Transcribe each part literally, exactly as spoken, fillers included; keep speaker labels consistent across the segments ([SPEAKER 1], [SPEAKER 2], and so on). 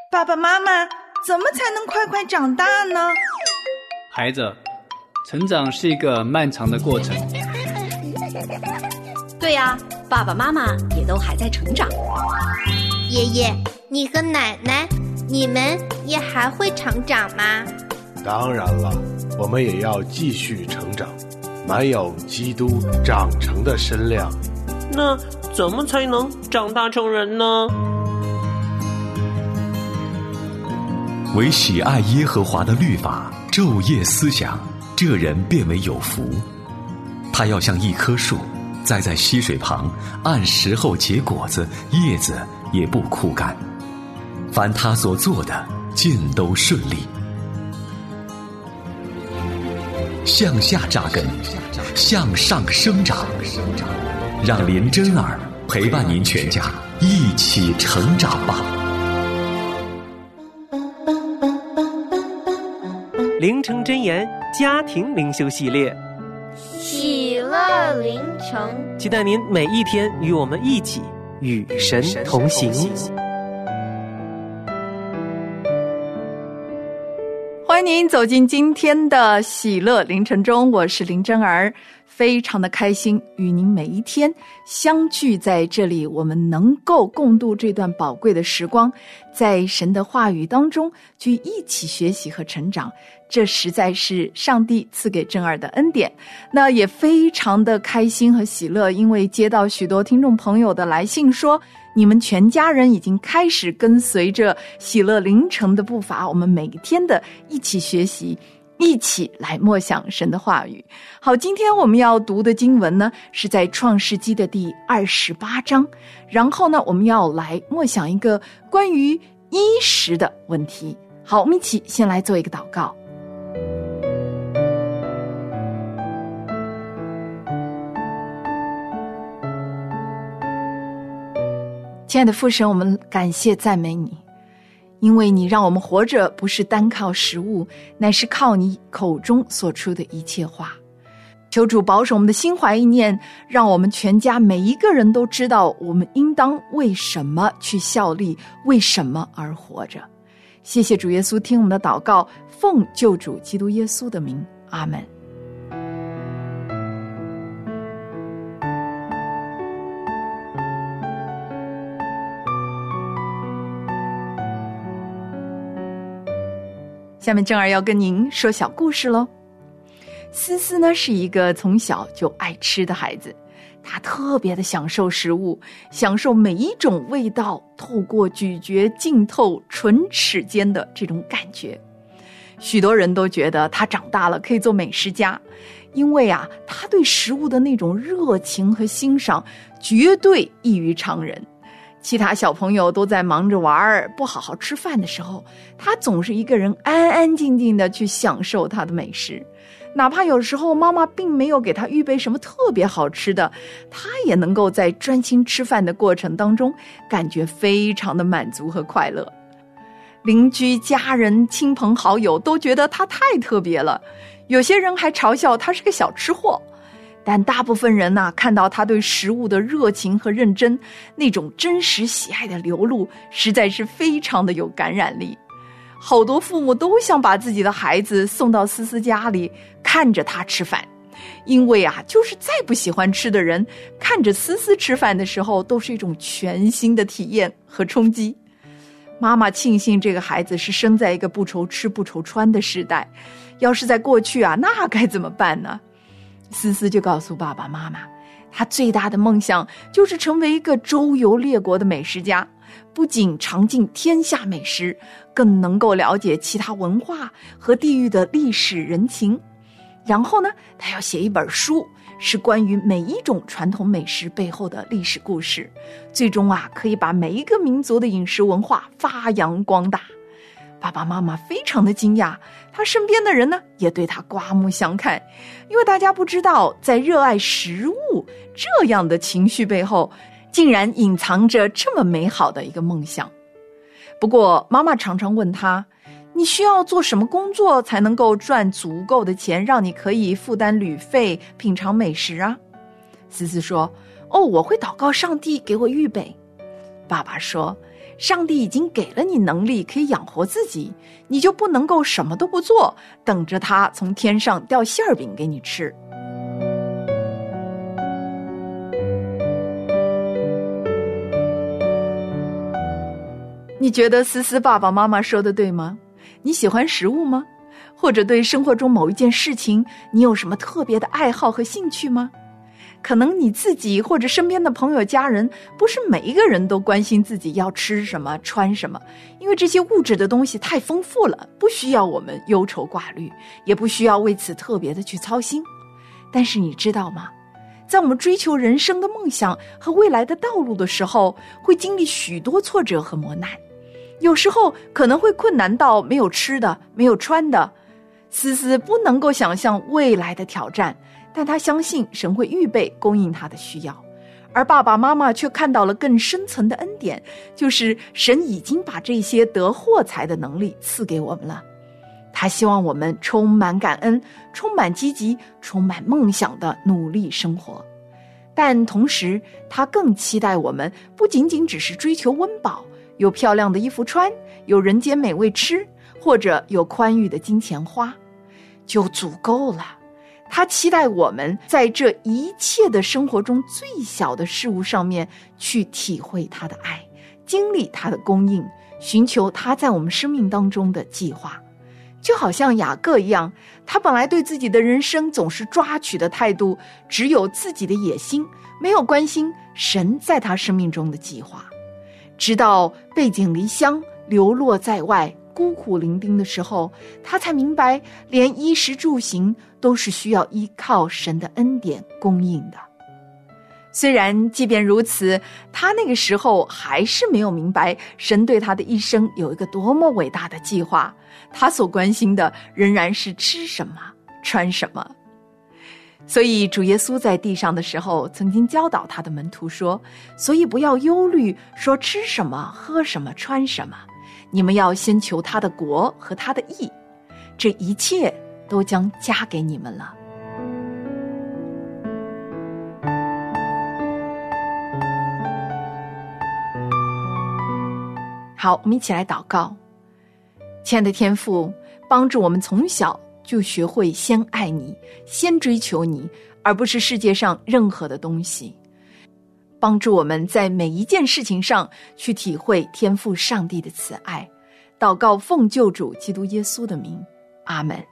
[SPEAKER 1] 爸爸妈妈，怎么才能快快长大呢？
[SPEAKER 2] 孩子，成长是一个漫长的过程。
[SPEAKER 3] 对呀，爸爸妈妈也都还在成长。
[SPEAKER 4] 爷爷，你和奶奶，你们也还会成长吗？
[SPEAKER 5] 当然了，我们也要继续成长，满有基督长成的身量。
[SPEAKER 6] 那怎么才能长大成人呢？
[SPEAKER 7] 唯喜爱耶和华的律法，昼夜思想，这人便为有福。他要像一棵树，栽在溪水旁，按时候结果子，叶子也不枯干。凡他所做的，尽都顺利。向下扎根，向上生长，让林真儿陪伴您全家一起成长吧。
[SPEAKER 6] 灵城真言家庭灵修系列，
[SPEAKER 4] 喜乐灵城，
[SPEAKER 6] 期待您每一天与我们一起与神同行。
[SPEAKER 1] 欢迎您走进今天的喜乐凌晨中，我是林真儿，非常的开心与您每一天相聚在这里，我们能够共度这段宝贵的时光，在神的话语当中去一起学习和成长，这实在是上帝赐给真儿的恩典。那也非常的开心和喜乐，因为接到许多听众朋友的来信说，你们全家人已经开始跟随着喜乐凌晨的步伐，我们每天的一起学习，一起来默想神的话语。好，今天我们要读的经文呢，是在创世纪的第二十八章。然后呢，我们要来默想一个关于衣食的问题。好，我们一起先来做一个祷告。亲爱的父神，我们感谢赞美你，因为你让我们活着不是单靠食物，乃是靠你口中所出的一切话。求主保守我们的心怀意念，让我们全家每一个人都知道我们应当为什么去效力，为什么而活着。谢谢主耶稣，听我们的祷告，奉救主基督耶稣的名，阿们。下面正儿要跟您说小故事咯。思思呢是一个从小就爱吃的孩子，她特别的享受食物，享受每一种味道透过咀嚼浸透唇齿间的这种感觉。许多人都觉得她长大了可以做美食家，因为啊，她对食物的那种热情和欣赏绝对异于常人。其他小朋友都在忙着玩，不好好吃饭的时候，他总是一个人安安静静的去享受他的美食。哪怕有时候妈妈并没有给他预备什么特别好吃的，他也能够在专心吃饭的过程当中感觉非常的满足和快乐。邻居、家人、亲朋好友都觉得他太特别了，有些人还嘲笑他是个小吃货。但大部分人呢，看到他对食物的热情和认真，那种真实喜爱的流露，实在是非常的有感染力。好多父母都想把自己的孩子送到思思家里，看着他吃饭，因为啊，就是再不喜欢吃的人，看着思思吃饭的时候，都是一种全新的体验和冲击。妈妈庆幸这个孩子是生在一个不愁吃不愁穿的时代，要是在过去啊，那该怎么办呢？思思就告诉爸爸妈妈，他最大的梦想就是成为一个周游列国的美食家，不仅尝尽天下美食，更能够了解其他文化和地域的历史人情。然后呢，他要写一本书，是关于每一种传统美食背后的历史故事，最终啊，可以把每一个民族的饮食文化发扬光大。爸爸妈妈非常的惊讶，他身边的人呢也对他刮目相看，因为大家不知道，在热爱食物这样的情绪背后，竟然隐藏着这么美好的一个梦想。不过妈妈常常问他，你需要做什么工作才能够赚足够的钱，让你可以负担旅费，品尝美食啊？思思说，哦，我会祷告上帝给我预备。爸爸说， 上帝已经给了你能力可以养活自己，你就不能够什么都不做，等着他从天上掉馅儿饼给你吃。你觉得思思爸爸妈妈说的对吗？你喜欢食物吗？或者对生活中某一件事情，你有什么特别的爱好和兴趣吗？可能你自己或者身边的朋友家人，不是每一个人都关心自己要吃什么穿什么，因为这些物质的东西太丰富了，不需要我们忧愁挂虑，也不需要为此特别的去操心。但是你知道吗？在我们追求人生的梦想和未来的道路的时候，会经历许多挫折和磨难，有时候可能会困难到没有吃的，没有穿的。思思不能够想象未来的挑战，但他相信神会预备供应他的需要，而爸爸妈妈却看到了更深层的恩典，就是神已经把这些得货财的能力赐给我们了。他希望我们充满感恩，充满积极，充满梦想的努力生活。但同时他更期待我们不仅仅只是追求温饱，有漂亮的衣服穿，有人间美味吃，或者有宽裕的金钱花就足够了。他期待我们在这一切的生活中最小的事物上面去体会他的爱，经历他的供应，寻求他在我们生命当中的计划。就好像雅各一样，他本来对自己的人生总是抓取的态度，只有自己的野心，没有关心神在他生命中的计划。直到背井离乡，流落在外，孤苦伶仃的时候，他才明白连衣食住行都是需要依靠神的恩典供应的。虽然即便如此，他那个时候还是没有明白神对他的一生有一个多么伟大的计划，他所关心的仍然是吃什么穿什么。所以主耶稣在地上的时候曾经教导他的门徒说，所以不要忧虑说吃什么喝什么穿什么，你们要先求他的国和他的义，这一切都将加给你们了。好，我们一起来祷告。亲爱的天父，帮助我们从小就学会先爱你，先追求你，而不是世界上任何的东西。帮助我们在每一件事情上去体会天父上帝的慈爱。祷告奉救主基督耶稣的名，阿们。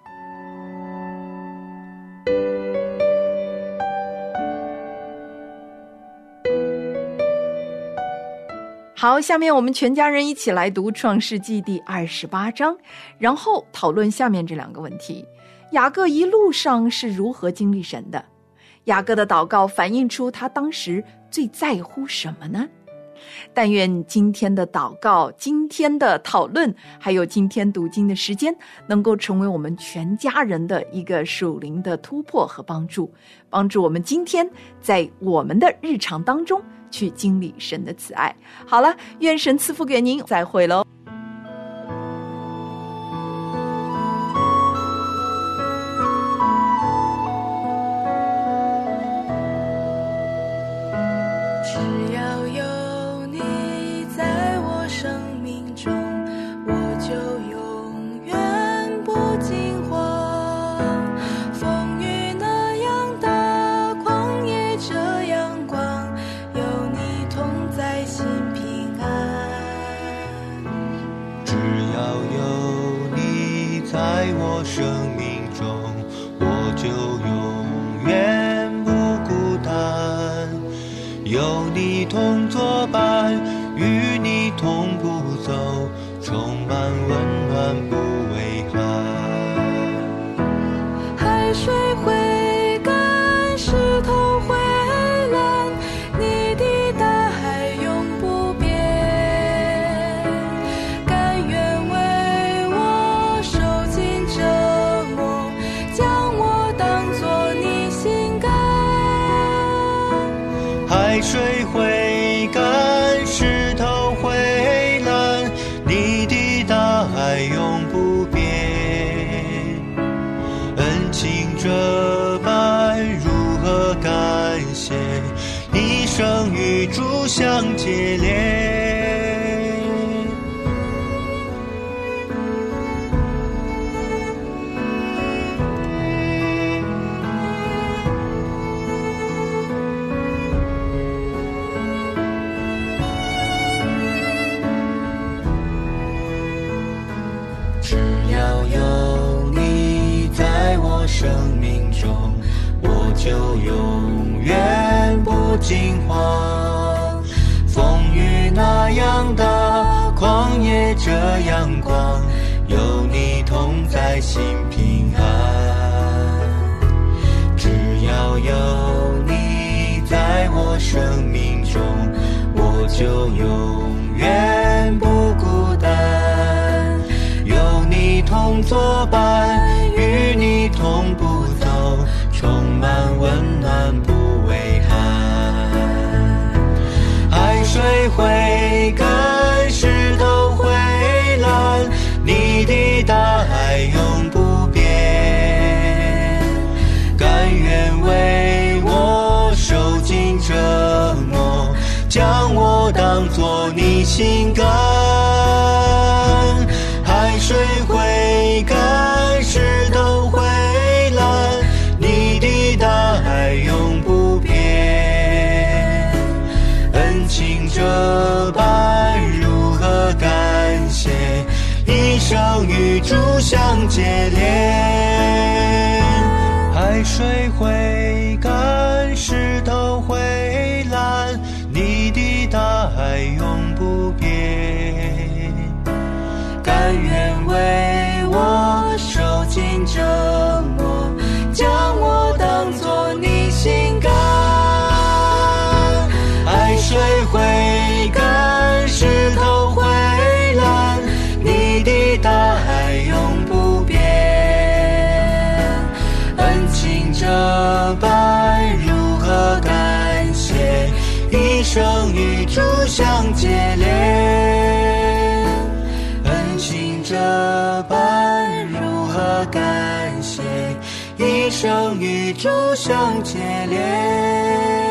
[SPEAKER 1] 好，下面我们全家人一起来读创世纪第二十八章，然后讨论下面这两个问题。雅各一路上是如何经历神的？雅各的祷告反映出他当时最在乎什么呢？但愿今天的祷告，今天的讨论，还有今天读经的时间，能够成为我们全家人的一个属灵的突破和帮助，帮助我们今天在我们的日常当中去经历神的慈爱。好了，愿神赐福给您，再会喽。
[SPEAKER 8] 有你同作伴，与你同步走，充满温暖不畏寒。海水会干，石头会烂，你的大海永不变。甘愿为我受尽折磨，将我当作你心肝。海水会干，石头会烂，你的大爱永不变。恩情这般如何感谢，一生与主相结连。 只要有你在我生命中，我就永远不惊慌。风雨那样大，旷野这样广，有你同在心平安。只要有你在我生命中，我就永远不孤单。有你同作伴，与你同步走，充满温暖不畏寒。海水会干，石头会烂，你的大爱永不变。甘愿为我受尽折磨，将我当作你心肝。海水会干，石头会烂，你的大爱永不变。恩情这般如何感谢，一生与主相结连。海水会干，石头会烂，你的大爱永不变。甘愿为我受尽折磨，将我当作你心肝。海水会干，石头会烂，你的大爱永不变。恩情这般如何感谢，一生与主相结连。恩情这般如何感谢，一生与主相结连。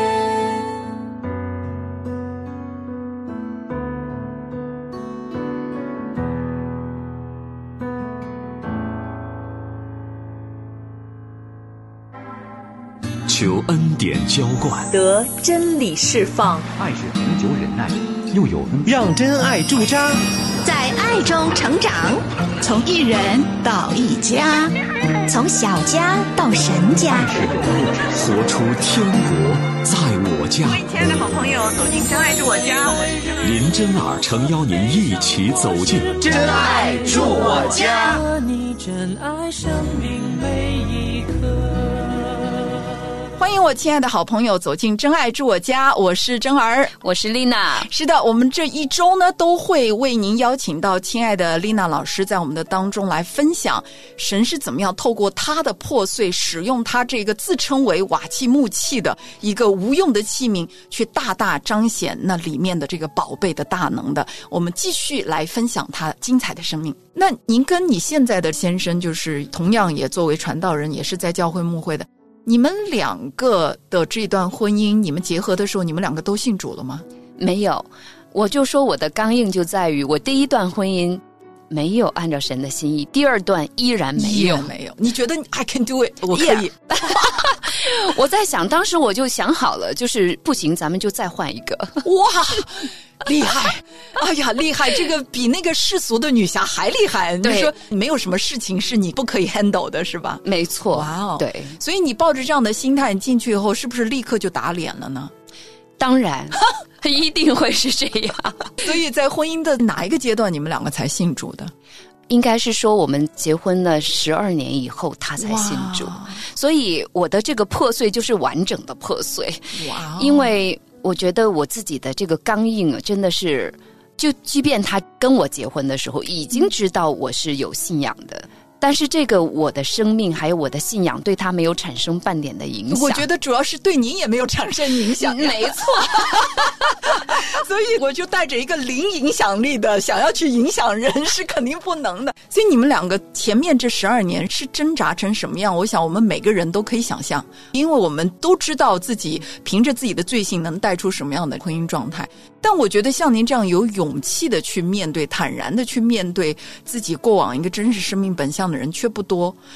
[SPEAKER 7] 求恩典浇灌，
[SPEAKER 9] 得真理释放，
[SPEAKER 10] 爱是恒久忍耐，又有恩，
[SPEAKER 6] 让真爱驻扎，
[SPEAKER 4] 在爱中成长，
[SPEAKER 11] 从一人到一家，
[SPEAKER 12] 从小家到神家，
[SPEAKER 7] 活出天国在我家。
[SPEAKER 13] 欢迎亲爱的好朋友走进真爱住我家，我是
[SPEAKER 7] 林真儿诚邀您一起走进
[SPEAKER 14] 真爱住我家。
[SPEAKER 15] 你真爱生命每一刻。
[SPEAKER 1] 欢迎我亲爱的好朋友走进真爱住我家，我是真儿，
[SPEAKER 3] 我是丽娜。
[SPEAKER 1] 是的，我们这一周呢都会为您邀请到亲爱的丽娜老师在我们的当中来分享神是怎么样透过他的破碎，使用他这个自称为瓦器木器的一个无用的器皿，去大大彰显那里面的这个宝贝的大能的。我们继续来分享他精彩的生命。那您跟你现在的先生就是同样也作为传道人，也是在教会牧会的，你们两个的这段婚姻，你们结合的时候，你们两个都信主了吗？
[SPEAKER 3] 没有，我就说我的刚硬就在于我第一段婚姻没有按照神的心意，第二段依然没有，
[SPEAKER 1] 依然没有。你觉得 I can do it， 我可以。Yeah.
[SPEAKER 3] 我在想，当时我就想好了，就是不行，咱们就再换一个。
[SPEAKER 1] 哇！厉害！哎呀，厉害！这个比那个世俗的女侠还厉害。你说没有什么事情是你不可以 handle 的，是吧？
[SPEAKER 3] 没错。
[SPEAKER 1] 哇哦，
[SPEAKER 3] 对。
[SPEAKER 1] 所以你抱着这样的心态进去以后，是不是立刻就打脸了呢？
[SPEAKER 3] 当然，一定会是这样。
[SPEAKER 1] 所以在婚姻的哪一个阶段，你们两个才信主的？
[SPEAKER 3] 应该是说我们结婚了十二年以后他才信主，所以我的这个破碎就是完整的破碎。
[SPEAKER 1] 哇！
[SPEAKER 3] 因为我觉得我自己的这个刚硬啊，真的是，就即便他跟我结婚的时候已经知道我是有信仰的，但是这个我的生命还有我的信仰对他没有产生半点的影响。
[SPEAKER 1] 我觉得主要是对您也没有产生影响。
[SPEAKER 3] 没错。
[SPEAKER 1] 所以我就带着一个零影响力的想要去影响人是肯定不能的。所以你们两个前面这十二年是挣扎成什么样，我想我们每个人都可以想象，因为我们都知道自己凭着自己的罪性能带出什么样的婚姻状态。但我觉得像您这样有勇气的去面对，坦然的去面对自己过往一个真实生命本相的人却不多。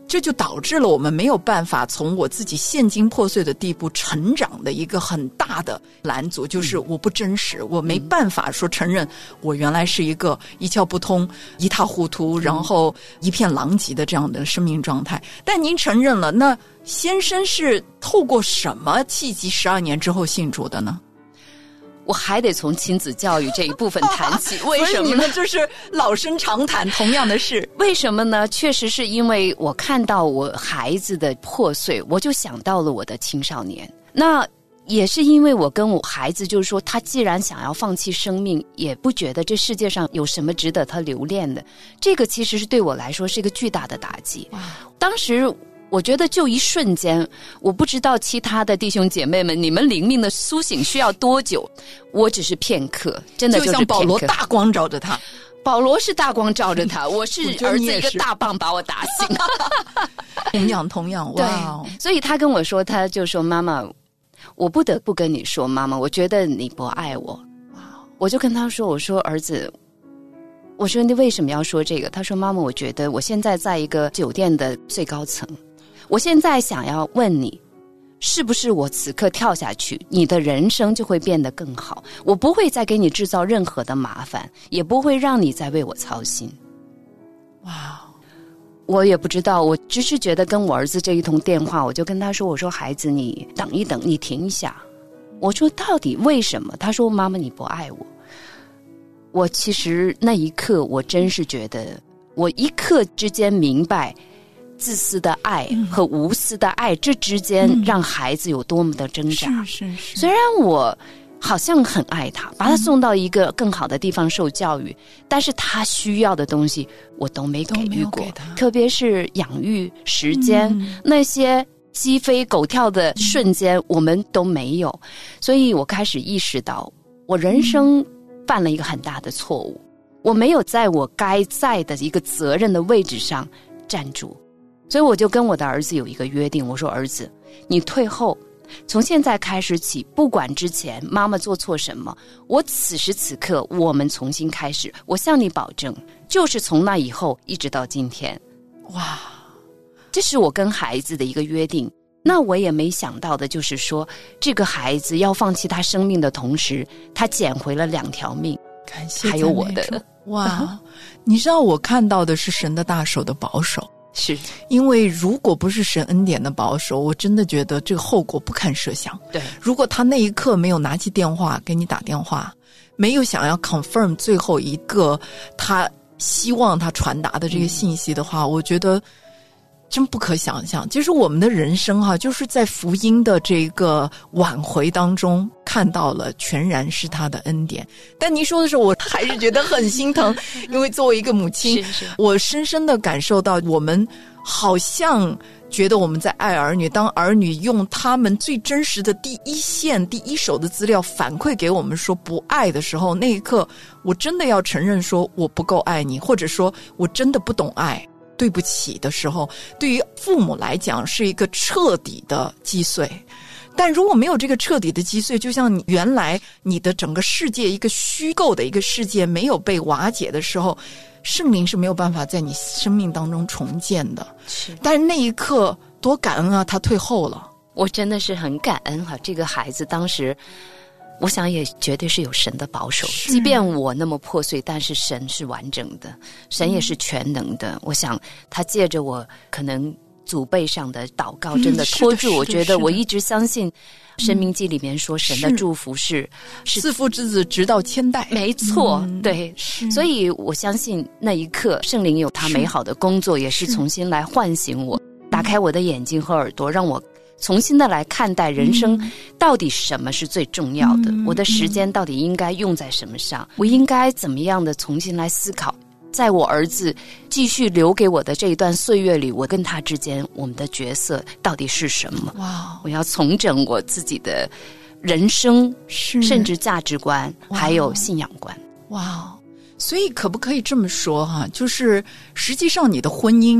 [SPEAKER 1] 这就导致了我们没有办法从我自己现今破碎的地步成长的一个很大的拦阻，就是我不真实，我没办法说承认我原来是一个一窍不通、一塌糊涂，然后一片狼藉的这样的生命状态。但您承认了，那先生是透过什么契机十二年之后信主的呢？
[SPEAKER 3] 我还得从亲子教育这一部分谈起。为什么呢？所以
[SPEAKER 1] 你们就是老生常谈同样的事。
[SPEAKER 3] 为什么呢？确实是因为我看到我孩子的破碎，我就想到了我的青少年。那也是因为我跟我孩子就是说，他既然想要放弃生命，也不觉得这世界上有什么值得他留恋的，这个其实是对我来说是一个巨大的打击。当时我觉得就一瞬间，我不知道其他的弟兄姐妹们，你们灵命的苏醒需要多久？我只是片刻，真的就是片刻。
[SPEAKER 1] 就像保罗大光照着他，
[SPEAKER 3] 保罗是大光照着他，我是儿子一个大棒把我打醒。
[SPEAKER 1] 同样同样，哇！
[SPEAKER 3] 所以他跟我说，他就说：“妈妈，我不得不跟你说，妈妈，我觉得你不爱我。”我就跟他说：“我说儿子。”我说你为什么要说这个？他说妈妈，我觉得我现在在一个酒店的最高层，我现在想要问你，是不是我此刻跳下去，你的人生就会变得更好？我不会再给你制造任何的麻烦，也不会让你再为我操心。哇！我也不知道，我只是觉得跟我儿子这一通电话，我就跟他说，我说孩子，你等一等，你停一下。我说到底为什么？他说妈妈你不爱我。我其实那一刻我真是觉得，我一刻之间明白自私的爱和无私的爱、嗯、这之间让孩子有多么的挣扎。
[SPEAKER 1] 是是是。
[SPEAKER 3] 虽然我好像很爱他，把他送到一个更好的地方受教育、嗯、但是他需要的东西我都没给予过，特别是养育时间、嗯、那些鸡飞狗跳的瞬间、嗯、我们都没有。所以我开始意识到我人生犯了一个很大的错误，我没有在我该在的一个责任的位置上站住。所以我就跟我的儿子有一个约定，我说儿子，你退后，从现在开始起，不管之前妈妈做错什么，我此时此刻我们重新开始，我向你保证，就是从那以后一直到今天。哇，这是我跟孩子的一个约定。那我也没想到的就是说，这个孩子要放弃他生命的同时，他捡回了两条命，
[SPEAKER 1] 感谢
[SPEAKER 3] 还有我的。
[SPEAKER 1] 哇，你知道我看到的是神的大手的保守，
[SPEAKER 3] 是
[SPEAKER 1] 因为如果不是神恩典的保守，我真的觉得这个后果不堪设想。
[SPEAKER 3] 对，
[SPEAKER 1] 如果他那一刻没有拿起电话给你打电话，没有想要 confirm 最后一个他希望他传达的这个信息的话、嗯、我觉得真不可想象。其实我们的人生哈、啊，就是在福音的这个挽回当中看到了全然是他的恩典。但您说的时候，我还是觉得很心疼，因为作为一个母亲，
[SPEAKER 3] 是是
[SPEAKER 1] 我深深的感受到，我们好像觉得我们在爱儿女，当儿女用他们最真实的第一线、第一手的资料反馈给我们说不爱的时候，那一刻我真的要承认说我不够爱你，或者说我真的不懂爱。对不起的时候，对于父母来讲是一个彻底的击碎。但如果没有这个彻底的击碎，就像你原来你的整个世界一个虚构的一个世界没有被瓦解的时候，圣灵是没有办法在你生命当中重建的。
[SPEAKER 3] 是，
[SPEAKER 1] 但是那一刻多感恩啊，他退后了。
[SPEAKER 3] 我真的是很感恩哈、啊，这个孩子当时我想也绝对是有神的保守，即便我那么破碎，但是神是完整的，神也是全能的、嗯、我想他借着我可能祖辈上的祷告真的托住、嗯、我觉得我一直相信申命记里面说神的祝福是
[SPEAKER 1] 赐福之子直到千代，
[SPEAKER 3] 没错、嗯、对，所以我相信那一刻圣灵有他美好的工作，也是重新来唤醒我，打开我的眼睛和耳朵，让我重新的来看待人生到底什么是最重要的、嗯、我的时间到底应该用在什么上、嗯、我应该怎么样的重新来思考，在我儿子继续留给我的这一段岁月里，我跟他之间我们的角色到底是什么。哇，我要重整我自己的人生甚至价值观还有信仰观。
[SPEAKER 1] 哇，所以可不可以这么说哈、啊，就是实际上你的婚姻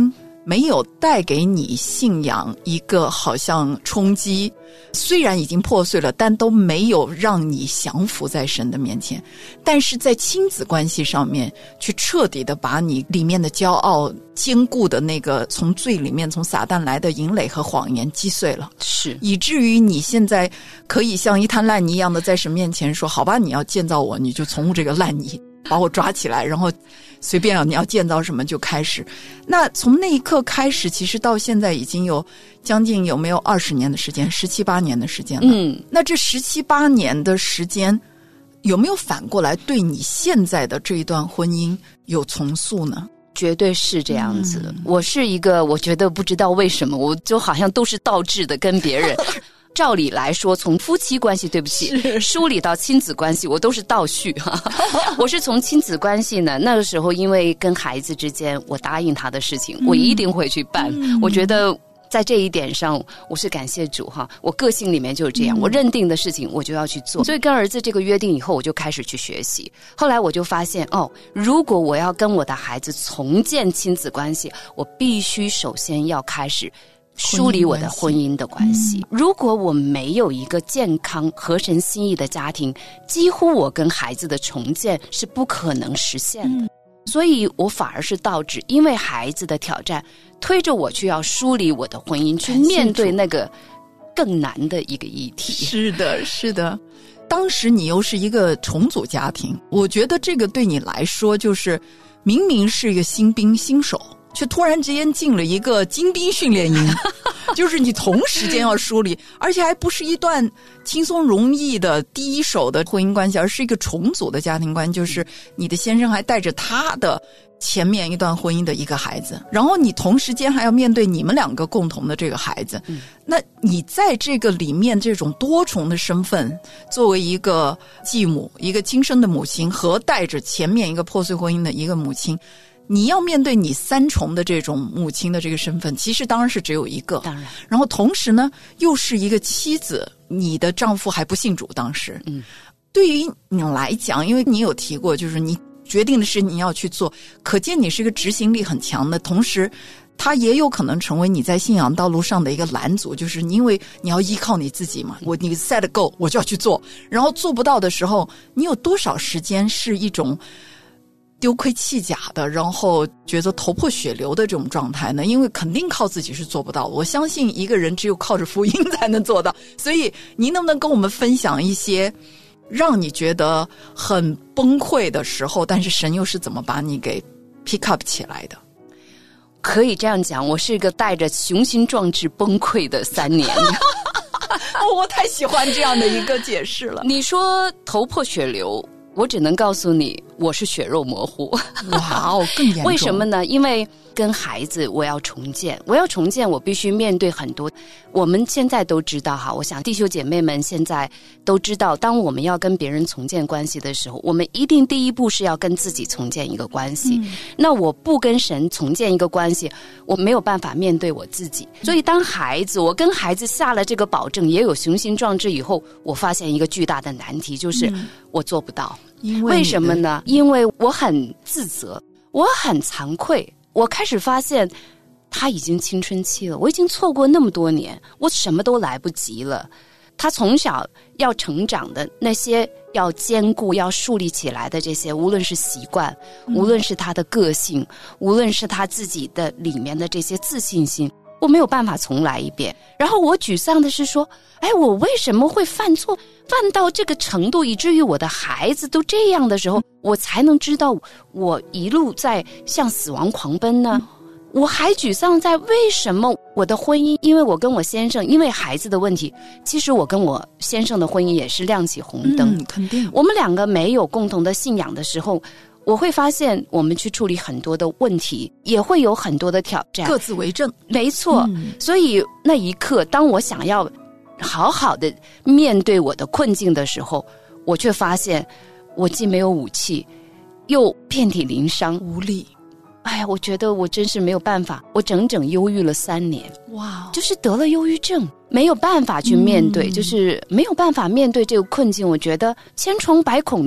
[SPEAKER 1] 没有带给你信仰一个好像冲击，虽然已经破碎了，但都没有让你降服在神的面前。但是在亲子关系上面，去彻底的把你里面的骄傲坚固的那个从罪里面从撒旦来的淫累和谎言击碎了，
[SPEAKER 3] 是
[SPEAKER 1] 以至于你现在可以像一滩烂泥一样的在神面前说，好吧，你要建造我，你就从这个烂泥把我抓起来，然后随便啊，你要建造什么就开始。那从那一刻开始，其实到现在已经有将近有没有二十年的时间，十七八年的时间了。
[SPEAKER 3] 嗯，
[SPEAKER 1] 那这十七八年的时间，有没有反过来对你现在的这一段婚姻有重塑呢？
[SPEAKER 3] 绝对是这样子的、嗯、我是一个我觉得不知道为什么我就好像都是倒置的跟别人照理来说从夫妻关系对不起梳理到亲子关系我都是倒叙哈。我是从亲子关系呢，那个时候因为跟孩子之间我答应他的事情、嗯、我一定会去办、嗯、我觉得在这一点上我是感谢主哈，我个性里面就是这样、嗯、我认定的事情我就要去做，所以跟儿子这个约定以后我就开始去学习。后来我就发现哦，如果我要跟我的孩子重建亲子关系，我必须首先要开始梳理我的婚姻的关系、嗯、如果我没有一个健康合神心意的家庭，几乎我跟孩子的重建是不可能实现的、嗯，所以我反而是倒置，因为孩子的挑战推着我去要梳理我的婚姻，去面对那个更难的一个议题。
[SPEAKER 1] 是的，是的。当时你又是一个重组家庭，我觉得这个对你来说就是明明是一个新兵新手，却突然之间进了一个精兵训练营就是你同时间要梳理，而且还不是一段轻松容易的第一手的婚姻关系，而是一个重组的家庭观，就是你的先生还带着他的前面一段婚姻的一个孩子，然后你同时间还要面对你们两个共同的这个孩子、嗯、那你在这个里面这种多重的身份，作为一个继母，一个亲生的母亲，和带着前面一个破碎婚姻的一个母亲，你要面对你三重的这种母亲的这个身份，其实当然是只有一个，
[SPEAKER 3] 当然，
[SPEAKER 1] 然后同时呢又是一个妻子，你的丈夫还不信主当时，嗯，对于你来讲，因为你有提过就是你决定的是你要去做，可见你是一个执行力很强的，同时它也有可能成为你在信仰道路上的一个拦阻，就是因为你要依靠你自己嘛，我你 set go 我就要去做，然后做不到的时候，你有多少时间是一种丢盔弃甲的，然后觉得头破血流的这种状态呢？因为肯定靠自己是做不到，我相信一个人只有靠着福音才能做到。所以您能不能跟我们分享一些让你觉得很崩溃的时候，但是神又是怎么把你给 pick up 起来的？
[SPEAKER 3] 可以这样讲，我是一个带着雄心壮志崩溃的三年
[SPEAKER 1] 我太喜欢这样的一个解释了。
[SPEAKER 3] 你说头破血流，我只能告诉你我是血肉模糊。
[SPEAKER 1] 哇哦，更严重。
[SPEAKER 3] 为什么呢？因为跟孩子我要重建，我要重建我必须面对很多。我们现在都知道哈，我想弟兄姐妹们现在都知道，当我们要跟别人重建关系的时候，我们一定第一步是要跟自己重建一个关系、嗯、那我不跟神重建一个关系，我没有办法面对我自己。所以当孩子我跟孩子下了这个保证，也有雄心壮志以后，我发现一个巨大的难题，就是我做不到、嗯、为什么呢？因为我很自责，我很惭愧，我开始发现他已经青春期了，我已经错过那么多年，我什么都来不及了。他从小要成长的那些要兼顾要树立起来的这些，无论是习惯、嗯、无论是他的个性，无论是他自己的里面的这些自信心，我没有办法重来一遍。然后我沮丧的是说，哎，我为什么会犯错犯到这个程度，以至于我的孩子都这样的时候，我才能知道我一路在向死亡狂奔呢？我还沮丧在为什么我的婚姻，因为我跟我先生因为孩子的问题，其实我跟我先生的婚姻也是亮起红灯、
[SPEAKER 1] 嗯、肯定
[SPEAKER 3] 我们两个没有共同的信仰的时候，我会发现我们去处理很多的问题也会有很多的挑战，
[SPEAKER 1] 各自为政，
[SPEAKER 3] 没错、嗯、所以那一刻当我想要好好的面对我的困境的时候，我却发现我既没有武器，又遍体鳞伤，
[SPEAKER 1] 无力。
[SPEAKER 3] 哎呀，我觉得我真是没有办法，我整整忧郁了三年。
[SPEAKER 1] 哇，
[SPEAKER 3] 就是得了忧郁症，没有办法去面对、嗯、就是没有办法面对这个困境。我觉得千疮百孔的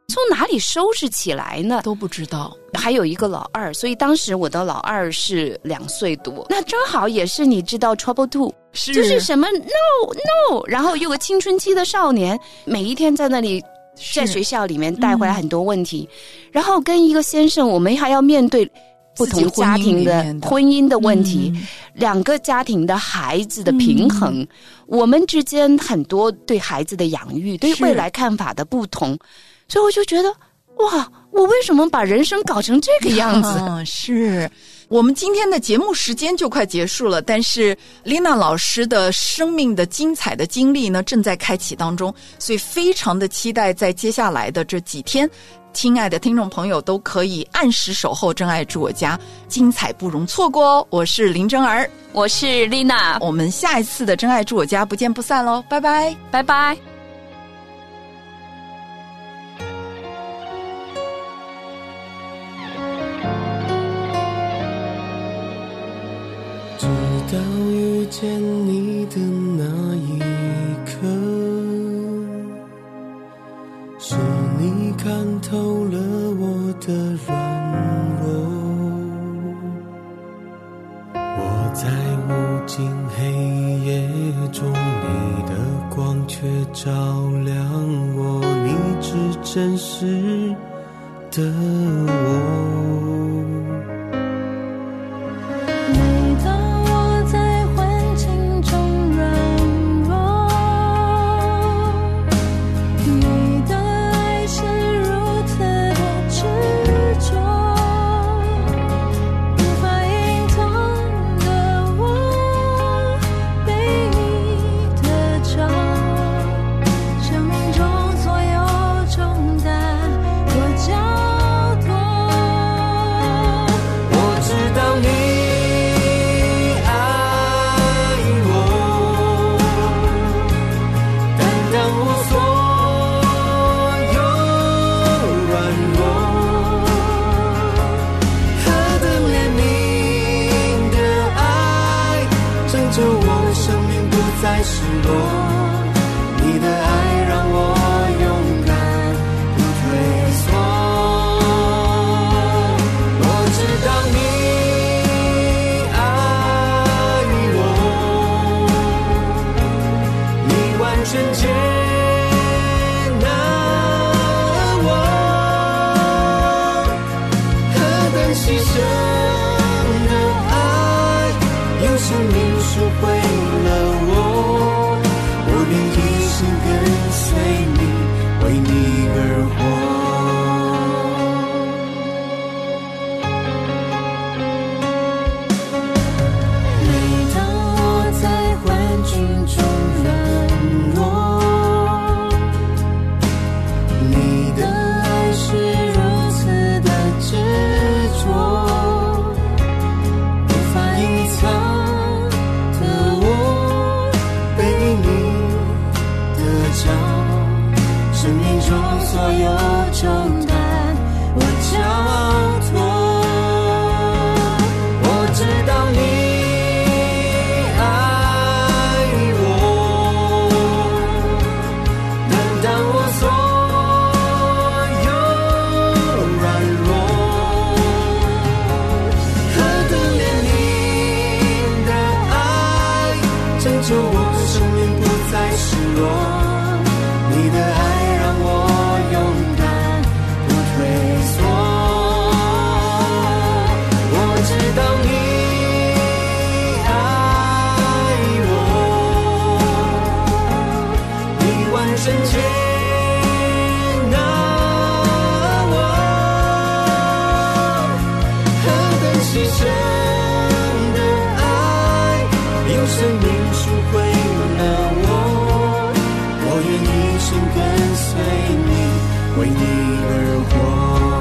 [SPEAKER 3] 从哪里收拾起来呢？
[SPEAKER 1] 都不知道。
[SPEAKER 3] 还有一个老二，所以当时我的老二是两岁多，那正好也是你知道 trouble two，
[SPEAKER 1] 是
[SPEAKER 3] 就是什么 no no， 然后有个青春期的少年，每一天在那里在学校里面带回来很多问题，嗯、然后跟一个先生，我们还要面对不同家庭的婚姻的问题，嗯、两个家庭的孩子的平衡，嗯、我们之间很多对孩子的养育、对未来看法的不同，所以我就觉得，哇，我为什么把人生搞成这个样子？
[SPEAKER 1] 嗯、是。我们今天的节目时间就快结束了，但是丽娜老师的生命的精彩的经历呢，正在开启当中，所以非常的期待在接下来的这几天，亲爱的听众朋友都可以按时守候真爱住我家，精彩不容错过哦。我是林真儿，
[SPEAKER 3] 我是丽娜，
[SPEAKER 1] 我们下一次的真爱住我家不见不散喽，拜拜，
[SPEAKER 3] 拜拜。
[SPEAKER 15] 直到遇见你的那一刻，是你看透了我的软弱，我在无尽黑夜中，你的光却照亮我，你只真实的我。 跟随你，为你而活。